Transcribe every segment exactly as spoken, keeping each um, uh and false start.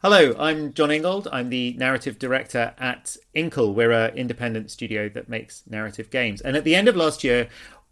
Hello, I'm John Ingold. I'm the narrative director at Inkle. We're an independent studio that makes narrative games. And at the end of last year,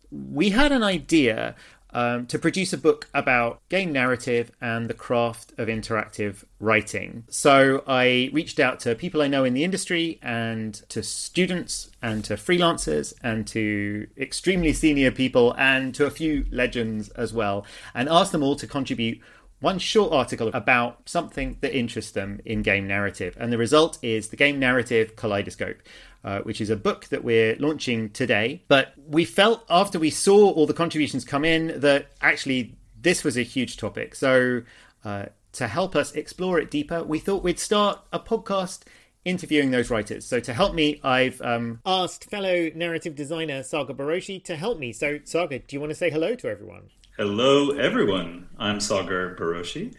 we had an idea um, to produce a book about game narrative and the craft of interactive writing. So I reached out to people I know in the industry and to students and to freelancers and to extremely senior people and to a few legends as well, and asked them all to contribute one short article about something that interests them in game narrative. And the result is the Game Narrative Kaleidoscope, uh, which is a book that we're launching today. But we felt after we saw all the contributions come in that actually this was a huge topic. So uh, to help us explore it deeper, we thought we'd start a podcast interviewing those writers. So to help me, I've um, asked fellow narrative designer Sagar Baroshi to help me. So Sagar, do you want to say hello to everyone? Hello, everyone. I'm Sagar Baroshi.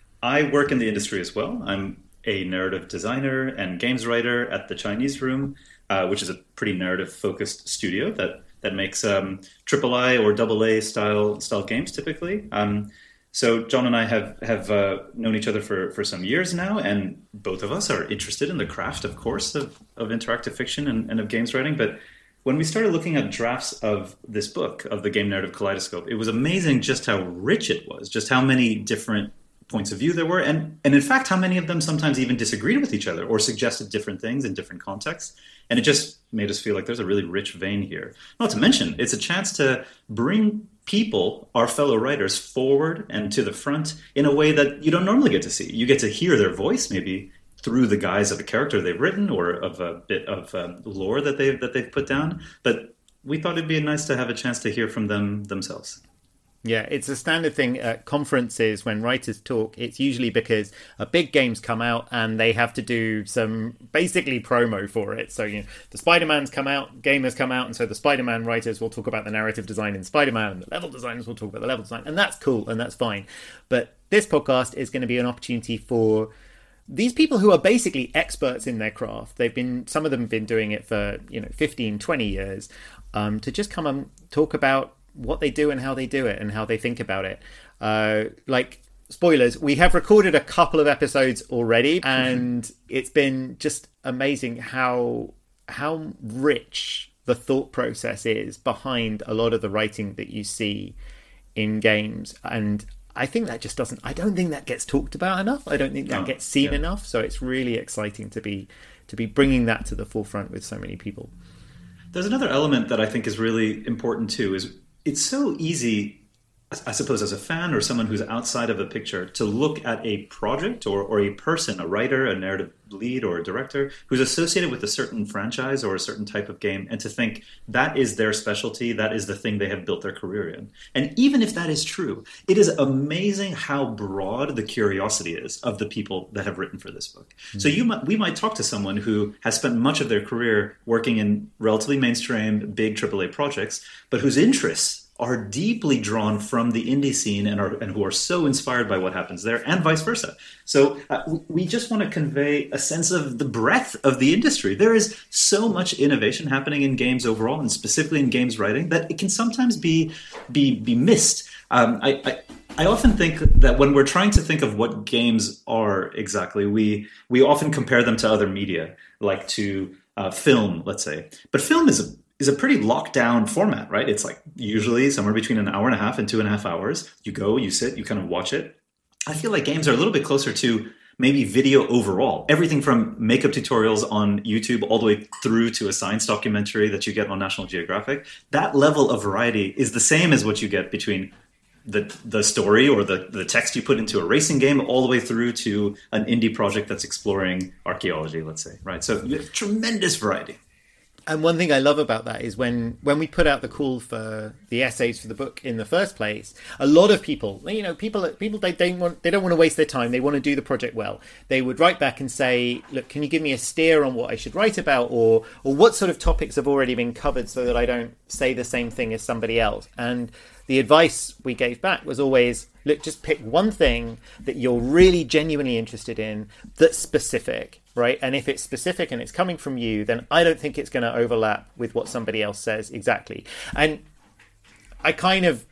I work in the industry as well. I'm a narrative designer and games writer at the Chinese Room, uh, which is a pretty narrative-focused studio that that makes um, triple I or double A style style games typically. Um, so John and I have have uh, known each other for, for some years now, and both of us are interested in the craft, of course, of, of interactive fiction and, and of games writing, but when we started looking at drafts of this book, of the Game Narrative Kaleidoscope, it was amazing just how rich it was, just how many different points of view there were, and, and in fact, how many of them sometimes even disagreed with each other or suggested different things in different contexts. And it just made us feel like there's a really rich vein here. Not to mention, it's a chance to bring people, our fellow writers, forward and to the front in a way that you don't normally get to see. You get to hear their voice, maybe through the guise of a character they've written or of a bit of um, lore that they've that they've put down. But we thought it'd be nice to have a chance to hear from them themselves. Yeah, it's a standard thing at conferences when writers talk. It's usually because a big game's come out and they have to do some basically promo for it. So, you know, the Spider-Man's come out, game has come out, and so the Spider-Man writers will talk about the narrative design in Spider-Man, and the level designers will talk about the level design, and that's cool and that's fine. But this podcast is going to be an opportunity for these people who are basically experts in their craft. They've been, some of them have been doing it for, you know, fifteen, twenty years, um, to just come and talk about what they do and how they do it and how they think about it. Uh, like, spoilers, we have recorded a couple of episodes already, and it's been just amazing how how rich the thought process is behind a lot of the writing that you see in games. And I think that just doesn't, I don't think that gets talked about enough. I don't think that No, gets seen yeah. enough. So it's really exciting to be to be bringing that to the forefront with so many people. There's another element that I think is really important too, is it's so easy, I suppose, as a fan or someone who's outside of a picture, to look at a project or, or a person, a writer, a narrative lead or a director who's associated with a certain franchise or a certain type of game, and to think that is their specialty, that is the thing they have built their career in. And even if that is true, it is amazing how broad the curiosity is of the people that have written for this book. Mm-hmm. So you might, we might talk to someone who has spent much of their career working in relatively mainstream, big triple A projects, but whose interests are deeply drawn from the indie scene and are and who are so inspired by what happens there, and vice versa. So uh, we, we just want to convey a sense of the breadth of the industry. There is so much innovation happening in games overall, and specifically in games writing, that it can sometimes be be be missed. Um, I, I I often think that when we're trying to think of what games are exactly, we we often compare them to other media, like to uh, film, let's say. But film is a is a pretty locked down format, right? It's like usually somewhere between an hour and a half and two and a half hours. You go, you sit, you kind of watch it. I feel like games are a little bit closer to maybe video overall. Everything from makeup tutorials on YouTube all the way through to a science documentary that you get on National Geographic. That level of variety is the same as what you get between the the story or the, the text you put into a racing game all the way through to an indie project that's exploring archaeology, let's say, right? So you have tremendous variety. And one thing I love about that is when, when we put out the call for the essays for the book in the first place, a lot of people, you know, people, people they don't want, they don't want to waste their time. They want to do the project well. They would write back and say, look, can you give me a steer on what I should write about, or, or what sort of topics have already been covered so that I don't say the same thing as somebody else? And the advice we gave back was always, look, just pick one thing that you're really genuinely interested in that's specific, right? And if it's specific and it's coming from you, then I don't think it's going to overlap with what somebody else says exactly. And I kind of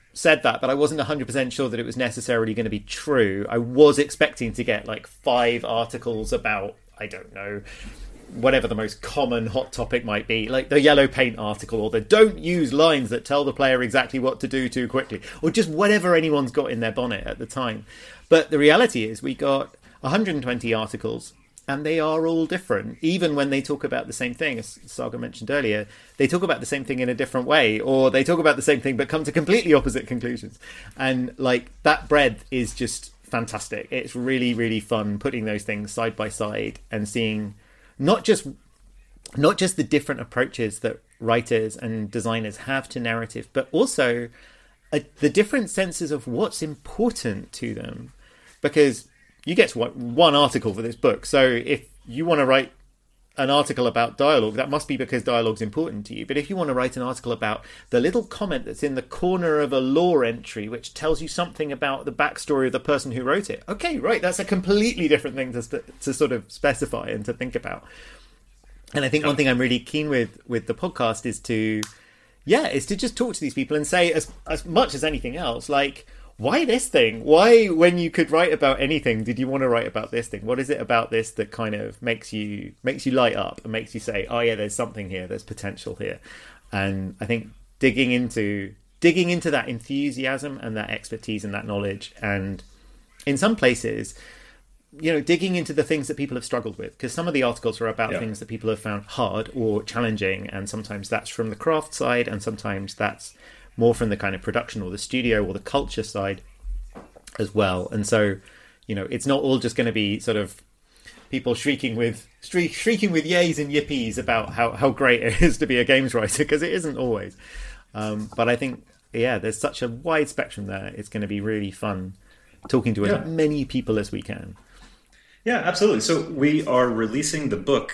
said that, but I wasn't one hundred percent sure that it was necessarily going to be true. I was expecting to get like five articles about, I don't know, whatever the most common hot topic might be, like the yellow paint article, or the don't use lines that tell the player exactly what to do too quickly, or just whatever anyone's got in their bonnet at the time. But the reality is we got one hundred twenty articles, and they are all different. Even when they talk about the same thing, as Saga mentioned earlier, they talk about the same thing in a different way, or they talk about the same thing but come to completely opposite conclusions. And like that breadth is just fantastic. It's really, really fun putting those things side by side and seeing not just not just the different approaches that writers and designers have to narrative, but also a, the different senses of what's important to them. Because you get to one article for this book. So if you want to write an article about dialogue, that must be because dialogue's important to you. But if you want to write an article about the little comment that's in the corner of a lore entry, which tells you something about the backstory of the person who wrote it, okay, right, that's a completely different thing to sp- to sort of specify and to think about. And I think one thing I'm really keen with with the podcast is to, yeah, is to just talk to these people and say as as much as anything else, like, why this thing? Why, when you could write about anything, did you want to write about this thing? What is it about this that kind of makes you makes you light up and makes you say, oh yeah, there's something here, there's potential here? And I think digging into digging into that enthusiasm and that expertise and that knowledge, and in some places, you know, digging into the things that people have struggled with, because some of the articles are about yeah. things that people have found hard or challenging, and sometimes that's from the craft side, and sometimes that's more from the kind of production or the studio or the culture side as well. And so, you know, it's not all just going to be sort of people shrieking with shriek, shrieking with yays and yippies about how, how great it is to be a games writer, because it isn't always. Um, but I think, yeah, there's such a wide spectrum there. It's going to be really fun talking to yeah. as many people as we can. Yeah, absolutely. So we are releasing the book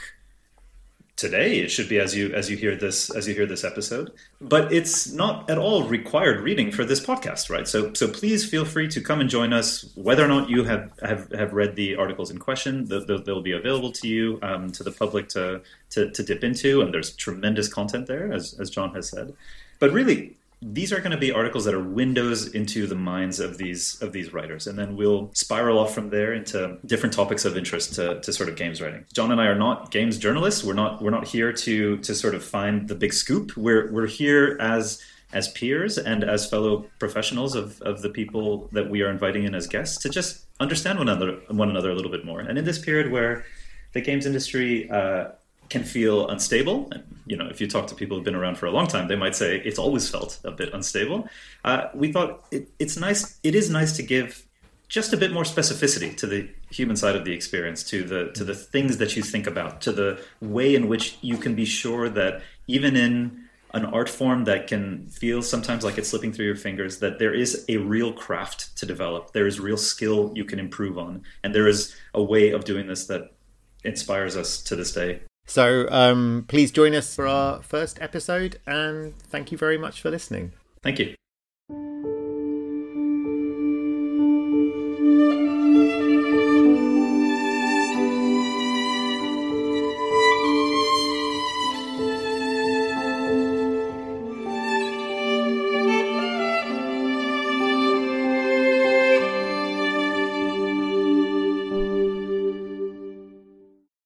today. It should be as you as you hear this as you hear this episode, but it's not at all required reading for this podcast, right? So so please feel free to come and join us, whether or not you have have, have read the articles in question. They'll, they'll be available to you, um, to the public to, to to dip into, and there's tremendous content there, as as John has said. But really, these are going to be articles that are windows into the minds of these of these writers, and then we'll spiral off from there into different topics of interest to, to sort of games writing. John and I are not games journalists. We're not we're not here to to sort of find the big scoop. We're we're here as as peers and as fellow professionals of, of the people that we are inviting in as guests to just understand one another one another a little bit more. And in this period where the games industry uh, can feel unstable. And, you know, if you talk to people who've been around for a long time, they might say it's always felt a bit unstable. Uh, we thought it, it's nice. It is nice to give just a bit more specificity to the human side of the experience, to the to the things that you think about, to the way in which you can be sure that even in an art form that can feel sometimes like it's slipping through your fingers, that there is a real craft to develop. There is real skill you can improve on. And there is a way of doing this that inspires us to this day. So um, please join us for our first episode, and thank you very much for listening. Thank you.